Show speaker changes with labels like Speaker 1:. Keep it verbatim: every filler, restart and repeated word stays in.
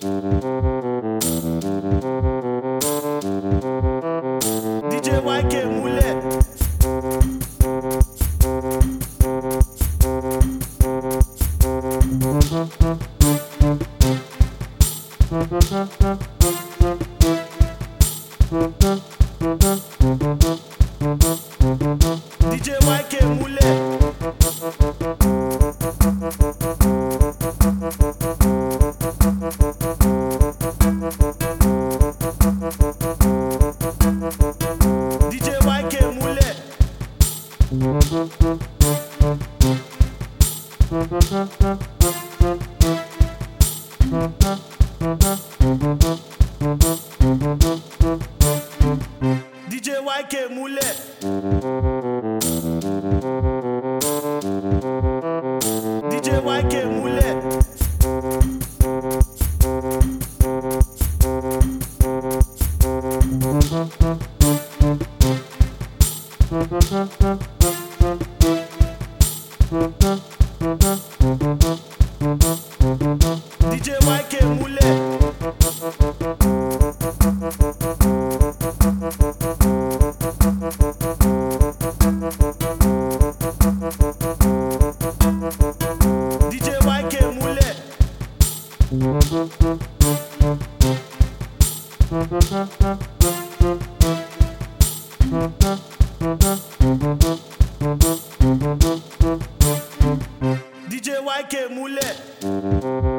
Speaker 1: D J Y K múlẹ̀. D J Y K múlẹ̀. D J Y K múlẹ̀. D J Y K múlẹ̀. D J Y K múlẹ̀. D J Y K múlẹ̀. D J Y K múlẹ̀. D J Y K múlẹ̀.